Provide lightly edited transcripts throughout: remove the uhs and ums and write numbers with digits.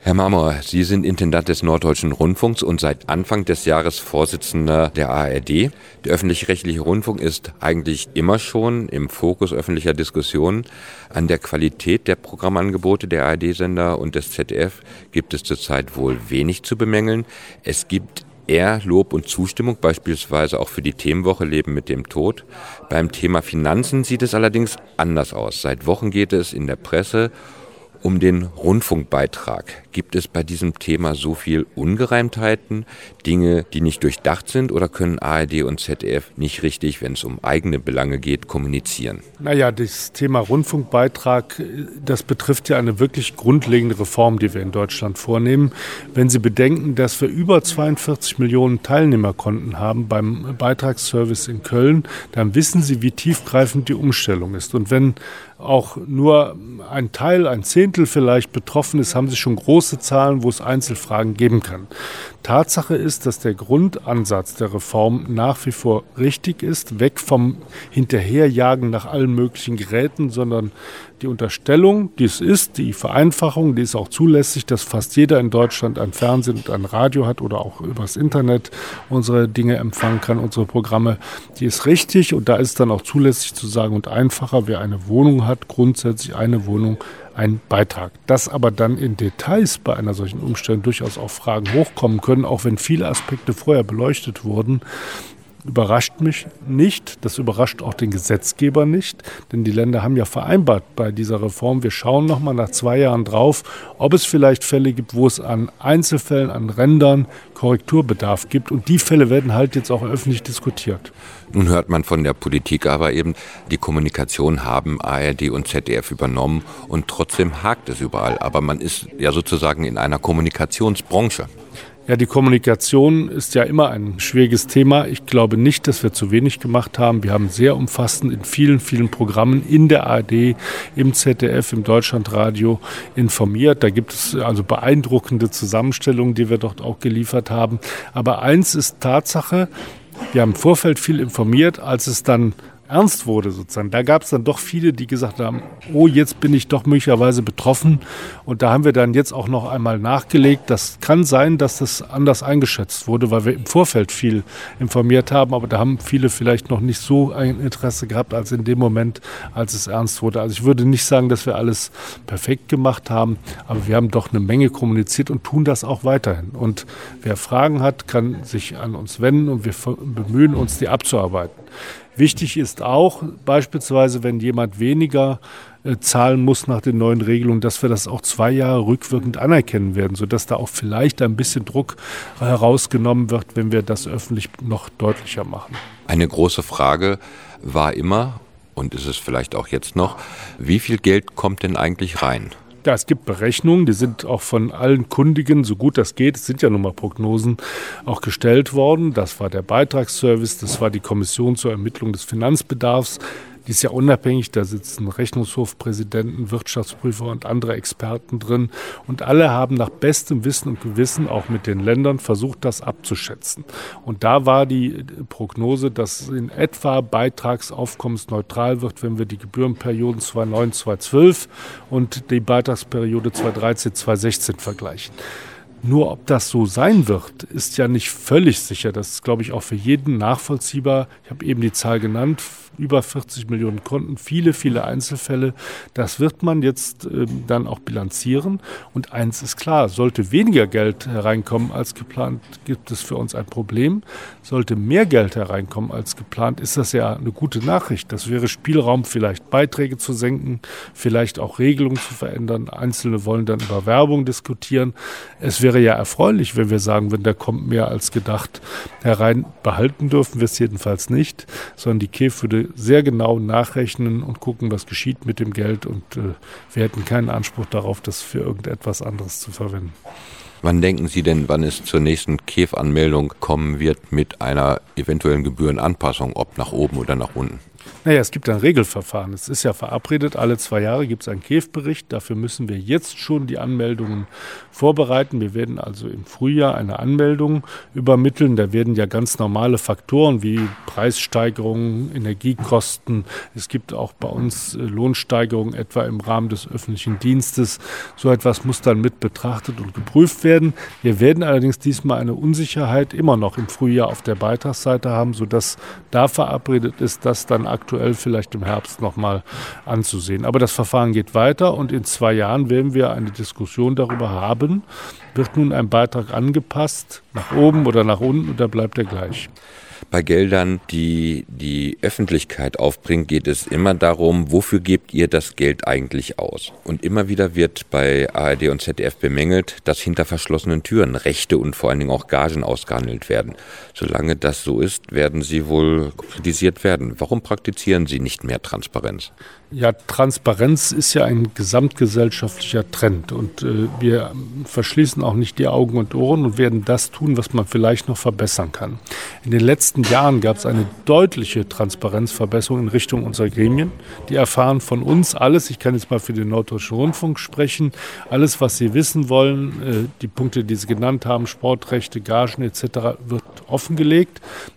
Herr Marmor, Sie sind Intendant des Norddeutschen Rundfunks und seit Anfang des Jahres Vorsitzender der ARD. Der öffentlich-rechtliche Rundfunk ist eigentlich immer schon im Fokus öffentlicher Diskussionen. An der Qualität der Programmangebote der ARD-Sender und des ZDF gibt es zurzeit wohl wenig zu bemängeln. Es gibt eher Lob und Zustimmung, beispielsweise auch für die Themenwoche Leben mit dem Tod. Beim Thema Finanzen sieht es allerdings anders aus. Seit Wochen geht es in der Presse um den Rundfunkbeitrag. Gibt es bei diesem Thema so viel Ungereimtheiten, Dinge, die nicht durchdacht sind, oder können ARD und ZDF nicht richtig, wenn es um eigene Belange geht, kommunizieren? Naja, das Thema Rundfunkbeitrag, das betrifft ja eine wirklich grundlegende Reform, die wir in Deutschland vornehmen. Wenn Sie bedenken, dass wir über 42 Millionen Teilnehmerkonten haben beim Beitragsservice in Köln, dann wissen Sie, wie tiefgreifend die Umstellung ist. Und wenn auch nur ein Teil, ein Zehntel vielleicht betroffen ist, haben Sie schon große Zahlen, wo es Einzelfragen geben kann. Tatsache ist, dass der Grundansatz der Reform nach wie vor richtig ist, weg vom Hinterherjagen nach allen möglichen Geräten, sondern die Unterstellung, die es ist, die Vereinfachung, die ist auch zulässig, dass fast jeder in Deutschland ein Fernsehen und ein Radio hat oder auch übers Internet unsere Dinge empfangen kann, unsere Programme, die ist richtig, und da ist dann auch zulässig zu sagen und einfacher, wer eine Wohnung hat, grundsätzlich eine Wohnung, ein Beitrag. Dass aber dann in Details bei einer solchen Umstellung durchaus auch Fragen hochkommen können, auch wenn viele Aspekte vorher beleuchtet wurden, überrascht mich nicht. Das überrascht auch den Gesetzgeber nicht, denn die Länder haben ja vereinbart bei dieser Reform, wir schauen nochmal nach 2 Jahren drauf, ob es vielleicht Fälle gibt, wo es an Einzelfällen, an Rändern Korrekturbedarf gibt, und die Fälle werden halt jetzt auch öffentlich diskutiert. Nun hört man von der Politik aber eben, die Kommunikation haben ARD und ZDF übernommen und trotzdem hakt es überall. Aber man ist ja sozusagen in einer Kommunikationsbranche. Ja, die Kommunikation ist ja immer ein schwieriges Thema. Ich glaube nicht, dass wir zu wenig gemacht haben. Wir haben sehr umfassend in vielen, vielen Programmen in der ARD, im ZDF, im Deutschlandradio informiert. Da gibt es also beeindruckende Zusammenstellungen, die wir dort auch geliefert haben. Aber eins ist Tatsache, wir haben im Vorfeld viel informiert, als es dann ernst wurde sozusagen. Da gab es dann doch viele, die gesagt haben, oh, jetzt bin ich doch möglicherweise betroffen. Und da haben wir dann jetzt auch noch einmal nachgelegt. Das kann sein, dass das anders eingeschätzt wurde, weil wir im Vorfeld viel informiert haben. Aber da haben viele vielleicht noch nicht so ein Interesse gehabt, als in dem Moment, als es ernst wurde. Also ich würde nicht sagen, dass wir alles perfekt gemacht haben, aber wir haben doch eine Menge kommuniziert und tun das auch weiterhin. Und wer Fragen hat, kann sich an uns wenden, und wir bemühen uns, die abzuarbeiten. Wichtig ist auch beispielsweise, wenn jemand weniger zahlen muss nach den neuen Regelungen, dass wir das auch 2 Jahre rückwirkend anerkennen werden, sodass da auch vielleicht ein bisschen Druck herausgenommen wird, wenn wir das öffentlich noch deutlicher machen. Eine große Frage war immer, und ist es vielleicht auch jetzt noch, wie viel Geld kommt denn eigentlich rein? Ja, es gibt Berechnungen, die sind auch von allen Kundigen, so gut das geht, es sind ja nun mal Prognosen, auch gestellt worden. Das war der Beitragsservice, das war die Kommission zur Ermittlung des Finanzbedarfs. Die ist ja unabhängig, da sitzen Rechnungshofpräsidenten, Wirtschaftsprüfer und andere Experten drin. Und alle haben nach bestem Wissen und Gewissen, auch mit den Ländern, versucht, das abzuschätzen. Und da war die Prognose, dass in etwa beitragsaufkommensneutral wird, wenn wir die Gebührenperioden 2009, 2012 und die Beitragsperiode 2013, 2016 vergleichen. Nur ob das so sein wird, ist ja nicht völlig sicher. Das ist, glaube ich, auch für jeden nachvollziehbar. Ich habe eben die Zahl genannt, über 40 Millionen Konten, viele, viele Einzelfälle. Das wird man jetzt dann auch bilanzieren. Und eins ist klar, sollte weniger Geld hereinkommen als geplant, gibt es für uns ein Problem. Sollte mehr Geld hereinkommen als geplant, ist das ja eine gute Nachricht. Das wäre Spielraum, vielleicht Beiträge zu senken, vielleicht auch Regelungen zu verändern. Einzelne wollen dann über Werbung diskutieren. Es wäre ja erfreulich, wenn wir sagen, wenn da kommt mehr als gedacht herein. Behalten dürfen wir es jedenfalls nicht, sondern die KEF würde sehr genau nachrechnen und gucken, was geschieht mit dem Geld, und wir hätten keinen Anspruch darauf, das für irgendetwas anderes zu verwenden. Wann denken Sie denn, wann es zur nächsten KEF-Anmeldung kommen wird mit einer eventuellen Gebührenanpassung, ob nach oben oder nach unten? Naja, es gibt ein Regelverfahren. Es ist ja verabredet, alle 2 Jahre gibt es einen KEF-Bericht. Dafür müssen wir jetzt schon die Anmeldungen vorbereiten. Wir werden also im Frühjahr eine Anmeldung übermitteln. Da werden ja ganz normale Faktoren wie Preissteigerungen, Energiekosten. Es gibt auch bei uns Lohnsteigerungen, etwa im Rahmen des öffentlichen Dienstes. So etwas muss dann mit betrachtet und geprüft werden. Wir werden allerdings diesmal eine Unsicherheit immer noch im Frühjahr auf der Beitragsseite haben, sodass da verabredet ist, dass dann aktuell vielleicht im Herbst nochmal anzusehen. Aber das Verfahren geht weiter und in 2 Jahren werden wir eine Diskussion darüber haben, wird nun ein Beitrag angepasst, nach oben oder nach unten, oder bleibt er gleich? Bei Geldern, die die Öffentlichkeit aufbringt, geht es immer darum, wofür gebt ihr das Geld eigentlich aus? Und immer wieder wird bei ARD und ZDF bemängelt, dass hinter verschlossenen Türen Rechte und vor allen Dingen auch Gagen ausgehandelt werden. Solange das so ist, werden sie wohl kritisiert werden. Warum praktizieren Sie nicht mehr Transparenz? Ja, Transparenz ist ja ein gesamtgesellschaftlicher Trend und wir verschließen auch nicht die Augen und Ohren und werden das tun, was man vielleicht noch verbessern kann. In den letzten Jahren gab es eine deutliche Transparenzverbesserung in Richtung unserer Gremien. Die erfahren von uns alles, ich kann jetzt mal für den Norddeutschen Rundfunk sprechen, alles, was sie wissen wollen, die Punkte, die Sie genannt haben, Sportrechte, Gagen etc., wird offengelegt.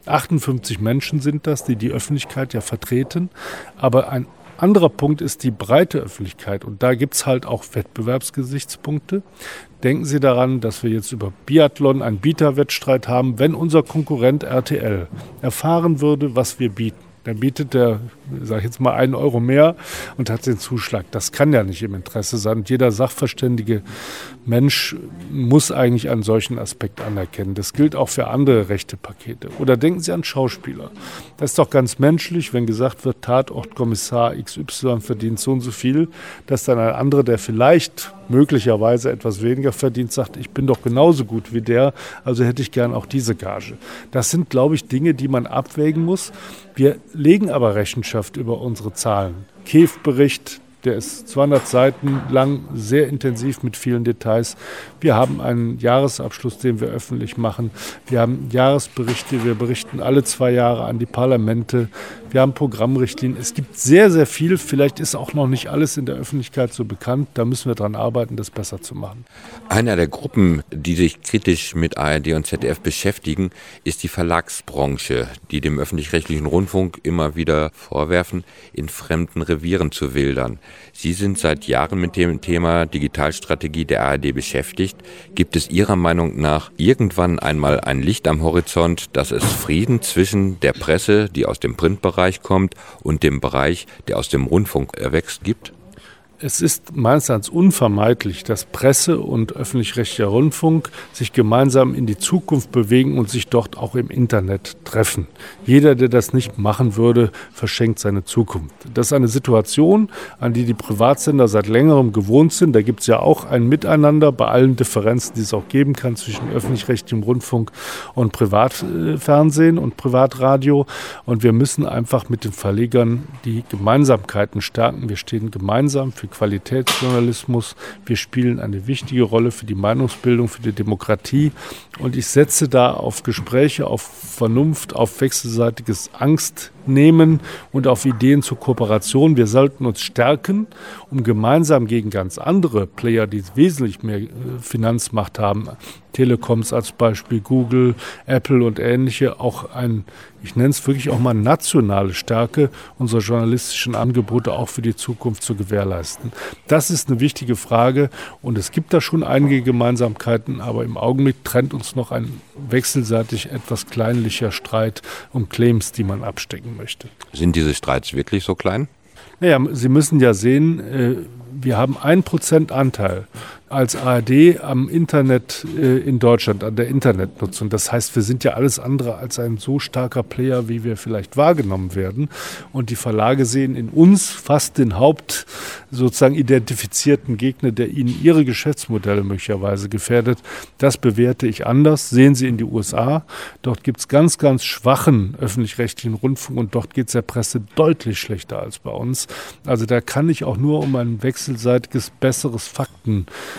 58 Menschen sind das, die die Öffentlichkeit ja vertreten, aber ein anderer Punkt ist die breite Öffentlichkeit und da gibt es halt auch Wettbewerbsgesichtspunkte. Denken Sie daran, dass wir jetzt über Biathlon einen Bieterwettstreit haben. Wenn unser Konkurrent RTL erfahren würde, was wir bieten, dann bietet der, sage ich jetzt mal, 1 Euro mehr und hat den Zuschlag. Das kann ja nicht im Interesse sein. Und jeder sachverständige Mensch muss eigentlich einen solchen Aspekt anerkennen. Das gilt auch für andere Rechtepakete. Oder denken Sie an Schauspieler. Das ist doch ganz menschlich, wenn gesagt wird, Tatortkommissar XY verdient so und so viel, dass dann ein anderer, der vielleicht möglicherweise etwas weniger verdient, sagt, ich bin doch genauso gut wie der, also hätte ich gern auch diese Gage. Das sind, glaube ich, Dinge, die man abwägen muss. Wir legen aber Rechenschaft über unsere Zahlen. KEF-Bericht, der ist 200 Seiten lang, sehr intensiv mit vielen Details. Wir haben einen Jahresabschluss, den wir öffentlich machen. Wir haben Jahresberichte, wir berichten alle 2 Jahre an die Parlamente. Wir haben Programmrichtlinien. Es gibt sehr, sehr viel. Vielleicht ist auch noch nicht alles in der Öffentlichkeit so bekannt. Da müssen wir dran arbeiten, das besser zu machen. Einer der Gruppen, die sich kritisch mit ARD und ZDF beschäftigen, ist die Verlagsbranche, die dem öffentlich-rechtlichen Rundfunk immer wieder vorwerfen, in fremden Revieren zu wildern. Sie sind seit Jahren mit dem Thema Digitalstrategie der ARD beschäftigt. Gibt es Ihrer Meinung nach irgendwann einmal ein Licht am Horizont, dass es Frieden zwischen der Presse, die aus dem Printbereich kommt, und dem Bereich, der aus dem Rundfunk erwächst, gibt? Es ist meines Erachtens unvermeidlich, dass Presse und öffentlich-rechtlicher Rundfunk sich gemeinsam in die Zukunft bewegen und sich dort auch im Internet treffen. Jeder, der das nicht machen würde, verschenkt seine Zukunft. Das ist eine Situation, an die die Privatsender seit längerem gewohnt sind. Da gibt es ja auch ein Miteinander bei allen Differenzen, die es auch geben kann zwischen öffentlich-rechtlichem Rundfunk und Privatfernsehen und Privatradio. Und wir müssen einfach mit den Verlegern die Gemeinsamkeiten stärken. Wir stehen gemeinsam für Qualitätsjournalismus. Wir spielen eine wichtige Rolle für die Meinungsbildung, für die Demokratie. Und ich setze da auf Gespräche, auf Vernunft, auf wechselseitiges Angstnehmen und auf Ideen zur Kooperation. Wir sollten uns stärken, um gemeinsam gegen ganz andere Player, die wesentlich mehr Finanzmacht haben, Telekoms als Beispiel, Google, Apple und ähnliche, auch ich nenne es wirklich auch mal nationale Stärke unserer journalistischen Angebote auch für die Zukunft zu gewährleisten. Das ist eine wichtige Frage und es gibt da schon einige Gemeinsamkeiten, aber im Augenblick trennt uns noch ein wechselseitig etwas kleinlicher Streit um Claims, die man abstecken möchte. Sind diese Streits wirklich so klein? Naja, Sie müssen ja sehen, wir haben 1% Anteil als ARD am Internet in Deutschland, an der Internetnutzung. Das heißt, wir sind ja alles andere als ein so starker Player, wie wir vielleicht wahrgenommen werden. Und die Verlage sehen in uns fast den sozusagen identifizierten Gegner, der ihnen ihre Geschäftsmodelle möglicherweise gefährdet. Das bewerte ich anders. Sehen Sie in die USA. Dort gibt es ganz, ganz schwachen öffentlich-rechtlichen Rundfunk und dort geht es der Presse deutlich schlechter als bei uns. Also da kann ich auch nur um ein wechselseitiges, besseres Faktengefüge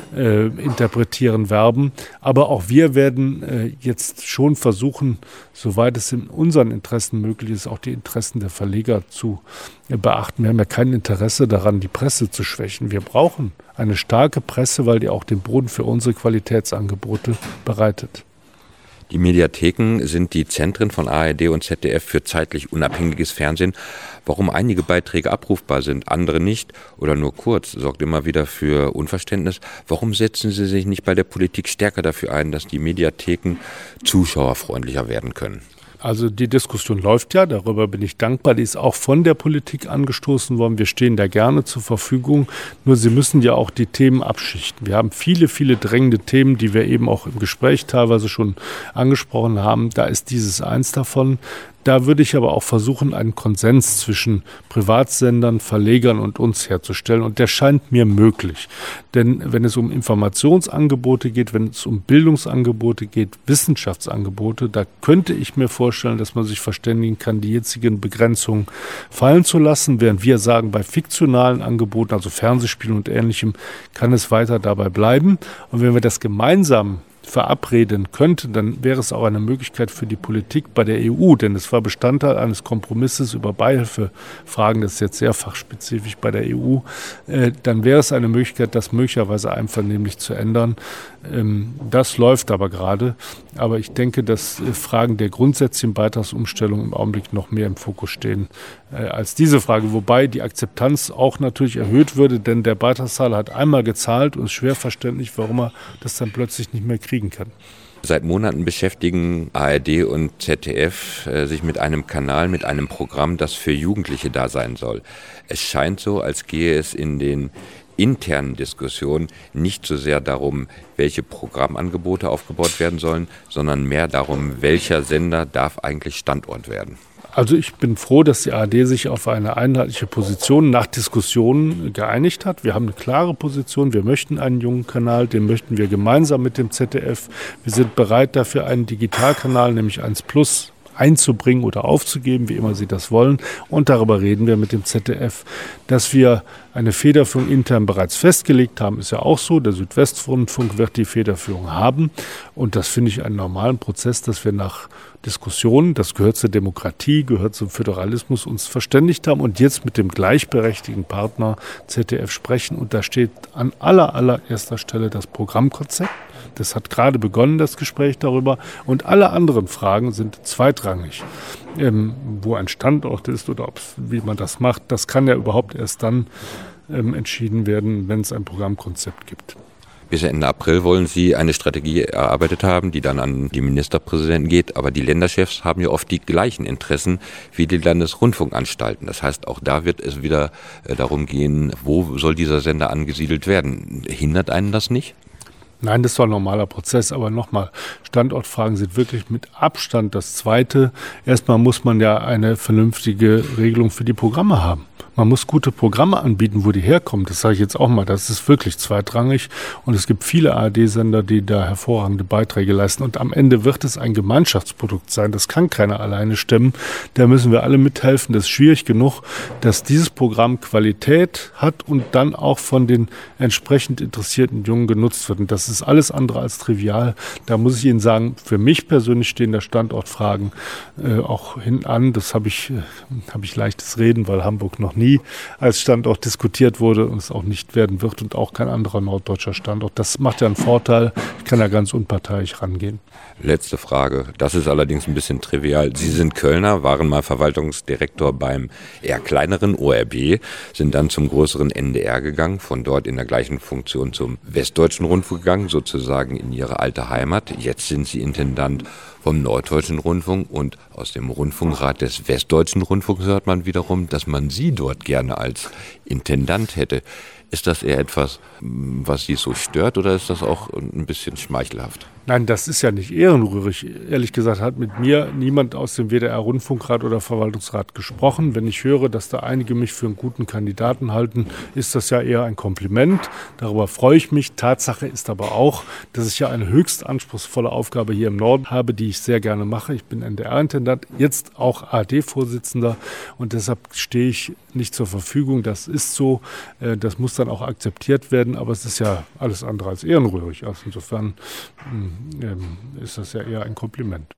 interpretieren, werben. Aber auch wir werden jetzt schon versuchen, soweit es in unseren Interessen möglich ist, auch die Interessen der Verleger zu beachten. Wir haben ja kein Interesse daran, die Presse zu schwächen. Wir brauchen eine starke Presse, weil die auch den Boden für unsere Qualitätsangebote bereitet. Die Mediatheken sind die Zentren von ARD und ZDF für zeitlich unabhängiges Fernsehen. Warum einige Beiträge abrufbar sind, andere nicht oder nur kurz, sorgt immer wieder für Unverständnis. Warum setzen Sie sich nicht bei der Politik stärker dafür ein, dass die Mediatheken zuschauerfreundlicher werden können? Also die Diskussion läuft ja, darüber bin ich dankbar. Die ist auch von der Politik angestoßen worden. Wir stehen da gerne zur Verfügung. Nur Sie müssen ja auch die Themen abschichten. Wir haben viele, viele drängende Themen, die wir eben auch im Gespräch teilweise schon angesprochen haben. Da ist dieses eins davon. Da würde ich aber auch versuchen, einen Konsens zwischen Privatsendern, Verlegern und uns herzustellen. Und der scheint mir möglich. Denn wenn es um Informationsangebote geht, wenn es um Bildungsangebote geht, Wissenschaftsangebote, da könnte ich mir vorstellen, dass man sich verständigen kann, die jetzigen Begrenzungen fallen zu lassen. Während wir sagen, bei fiktionalen Angeboten, also Fernsehspielen und Ähnlichem, kann es weiter dabei bleiben. Und wenn wir das gemeinsam verabreden könnte, dann wäre es auch eine Möglichkeit für die Politik bei der EU, denn es war Bestandteil eines Kompromisses über Beihilfefragen, das ist jetzt sehr fachspezifisch bei der EU, dann wäre es eine Möglichkeit, das möglicherweise einvernehmlich zu ändern. Das läuft aber gerade, aber ich denke, dass Fragen der grundsätzlichen Beitragsumstellung im Augenblick noch mehr im Fokus stehen als diese Frage, wobei die Akzeptanz auch natürlich erhöht würde, denn der Beitragszahler hat einmal gezahlt und es ist schwer verständlich, warum er das dann plötzlich nicht mehr kriegen kann. Seit Monaten beschäftigen ARD und ZDF sich mit einem Kanal, mit einem Programm, das für Jugendliche da sein soll. Es scheint so, als gehe es in den internen Diskussionen nicht so sehr darum, welche Programmangebote aufgebaut werden sollen, sondern mehr darum, welcher Sender darf eigentlich Standort werden. Also ich bin froh, dass die ARD sich auf eine einheitliche Position nach Diskussionen geeinigt hat. Wir haben eine klare Position. Wir möchten einen jungen Kanal, den möchten wir gemeinsam mit dem ZDF. Wir sind bereit dafür, einen Digitalkanal, nämlich 1+ einzubringen oder aufzugeben, wie immer Sie das wollen. Und darüber reden wir mit dem ZDF. Dass wir eine Federführung intern bereits festgelegt haben, ist ja auch so. Der Südwestrundfunk wird die Federführung haben. Und das finde ich einen normalen Prozess, dass wir nach Diskussionen, das gehört zur Demokratie, gehört zum Föderalismus, uns verständigt haben und jetzt mit dem gleichberechtigten Partner ZDF sprechen. Und da steht an allererster Stelle das Programmkonzept. Das hat gerade begonnen, das Gespräch darüber. Und alle anderen Fragen sind zweitrangig. Wo ein Standort ist oder wie man das macht, das kann ja überhaupt erst dann entschieden werden, wenn es ein Programmkonzept gibt. Bis Ende April wollen Sie eine Strategie erarbeitet haben, die dann an die Ministerpräsidenten geht. Aber die Länderchefs haben ja oft die gleichen Interessen wie die Landesrundfunkanstalten. Das heißt, auch da wird es wieder darum gehen, wo soll dieser Sender angesiedelt werden. Hindert einen das nicht? Nein, das war ein normaler Prozess, aber nochmal, Standortfragen sind wirklich mit Abstand das Zweite. Erstmal muss man ja eine vernünftige Regelung für die Programme haben. Man muss gute Programme anbieten, wo die herkommen. Das sage ich jetzt auch mal, das ist wirklich zweitrangig. Und es gibt viele ARD-Sender, die da hervorragende Beiträge leisten. Und am Ende wird es ein Gemeinschaftsprodukt sein. Das kann keiner alleine stemmen. Da müssen wir alle mithelfen. Das ist schwierig genug, dass dieses Programm Qualität hat und dann auch von den entsprechend interessierten Jungen genutzt wird. Und das ist alles andere als trivial. Da muss ich Ihnen sagen, für mich persönlich stehen da Standortfragen auch hinten an. Das habe ich leichtes Reden, weil Hamburg noch nie als Standort diskutiert wurde und es auch nicht werden wird und auch kein anderer norddeutscher Standort. Das macht ja einen Vorteil. Ich kann da ganz unparteiisch rangehen. Letzte Frage. Das ist allerdings ein bisschen trivial. Sie sind Kölner, waren mal Verwaltungsdirektor beim eher kleineren ORB, sind dann zum größeren NDR gegangen, von dort in der gleichen Funktion zum Westdeutschen Rundfunk gegangen, sozusagen in Ihre alte Heimat. Jetzt sind Sie Intendant vom Norddeutschen Rundfunk und aus dem Rundfunkrat des Westdeutschen Rundfunks hört man wiederum, dass man Sie dort gerne als Intendant hätte. Ist das eher etwas, was Sie so stört oder ist das auch ein bisschen schmeichelhaft? Nein, das ist ja nicht ehrenrührig. Ehrlich gesagt hat mit mir niemand aus dem WDR-Rundfunkrat oder Verwaltungsrat gesprochen. Wenn ich höre, dass da einige mich für einen guten Kandidaten halten, ist das ja eher ein Kompliment. Darüber freue ich mich. Tatsache ist aber auch, dass ich ja eine höchst anspruchsvolle Aufgabe hier im Norden habe, die ich sehr gerne mache. Ich bin NDR-Intendant, jetzt auch ARD-Vorsitzender und deshalb stehe ich nicht zur Verfügung. Das ist so. Das muss dann auch akzeptiert werden, aber es ist ja alles andere als ehrenrührig. Also insofern ist das ja eher ein Kompliment.